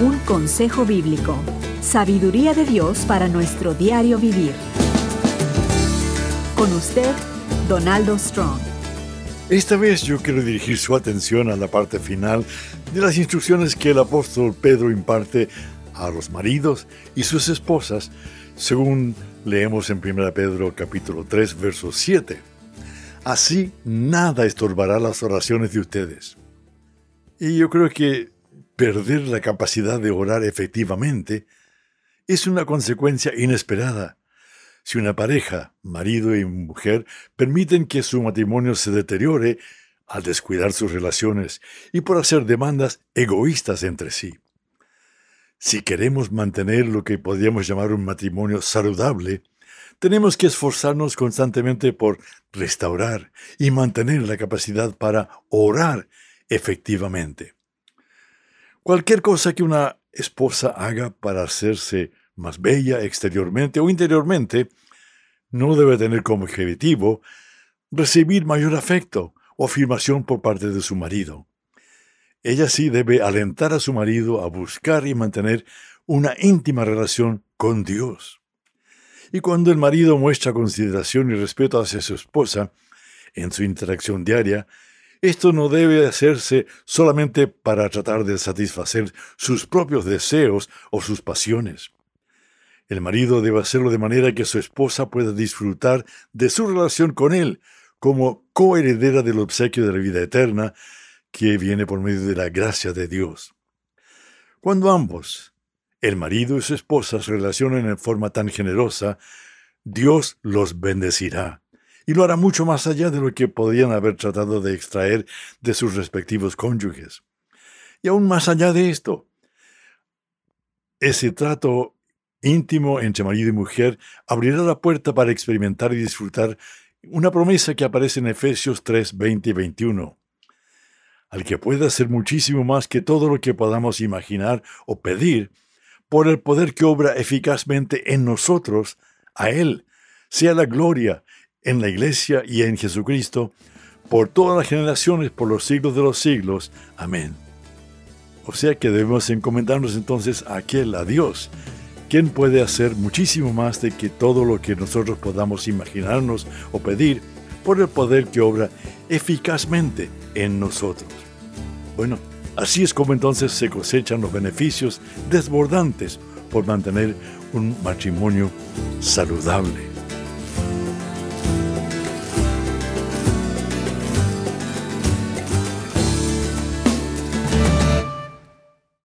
un consejo bíblico. Sabiduría de Dios para nuestro diario vivir. Con usted, Donaldo Strong. Esta vez yo quiero dirigir su atención a la parte final de las instrucciones que el apóstol Pedro imparte a los maridos y sus esposas, según leemos en 1 Pedro capítulo 3, verso 7. Así nada estorbará las oraciones de ustedes. Y yo creo que perder la capacidad de orar efectivamente es una consecuencia inesperada. Si una pareja, marido y mujer, permiten que su matrimonio se deteriore al descuidar sus relaciones y por hacer demandas egoístas entre sí. Si queremos mantener lo que podríamos llamar un matrimonio saludable, tenemos que esforzarnos constantemente por restaurar y mantener la capacidad para orar efectivamente. Cualquier cosa que una esposa haga para hacerse más bella exteriormente o interiormente no debe tener como objetivo recibir mayor afecto o afirmación por parte de su marido. Ella sí debe alentar a su marido a buscar y mantener una íntima relación con Dios. Y cuando el marido muestra consideración y respeto hacia su esposa en su interacción diaria, esto no debe hacerse solamente para tratar de satisfacer sus propios deseos o sus pasiones. El marido debe hacerlo de manera que su esposa pueda disfrutar de su relación con él como coheredera del obsequio de la vida eterna que viene por medio de la gracia de Dios. Cuando ambos, el marido y su esposa, se relacionan en forma tan generosa, Dios los bendecirá. Y lo hará mucho más allá de lo que podrían haber tratado de extraer de sus respectivos cónyuges. Y aún más allá de esto, ese trato íntimo entre marido y mujer abrirá la puerta para experimentar y disfrutar una promesa que aparece en Efesios 3, 20 y 21. Al que puede hacer muchísimo más que todo lo que podamos imaginar o pedir, por el poder que obra eficazmente en nosotros, a Él sea la gloria en la Iglesia y en Jesucristo, por todas las generaciones, por los siglos de los siglos. Amén. O sea que debemos encomendarnos entonces a aquel, a Dios, quien puede hacer muchísimo más de que todo lo que nosotros podamos imaginarnos o pedir, por el poder que obra eficazmente en nosotros. Bueno, así es como entonces se cosechan los beneficios desbordantes por mantener un matrimonio saludable.